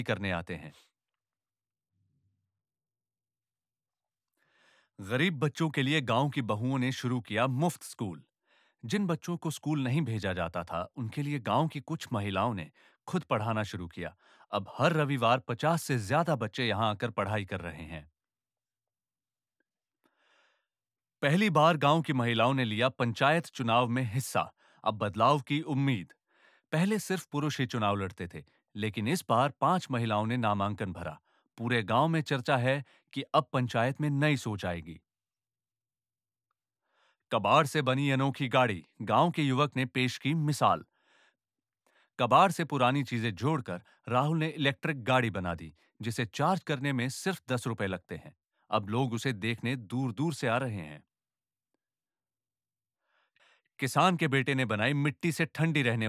करने आते हैं। गरीब बच्चों के लिए गांव की बहुओं ने शुरू किया मुफ्त स्कूल। जिन बच्चों को स्कूल नहीं भेजा जाता था, उनके लिए गांव की कुछ महिलाओं ने खुद पढ़ाना शुरू किया। अब हर रविवार 50 से ज्यादा बच्चे यहां आकर पढ़ाई कर रहे हैं। पहली बार गांव की महिलाओं ने लिया पंचायत चुनाव में हिस्सा। अब बदलाव की उम्मीद। पहले सिर्फ पुरुष ही चुनाव लड़ते थे, लेकिन इस बार 5 महिलाओं ने नामांकन भरा। पूरे गांव में चर्चा है कि अब पंचायत में नई सोच आएगी। कबाड़ से बनी अनोखी गाड़ी, गांव के युवक ने पेश की मिसाल। कबाड़ से पुरानी चीजें जोड़कर राहुल ने इलेक्ट्रिक गाड़ी बना दी, जिसे चार्ज करने में सिर्फ 10 रुपए लगते हैं। अब लोग उसे देखने दूर दूर से आ रहे हैं। किसान के बेटे ने बनाई मिट्टी से ठंडी रहने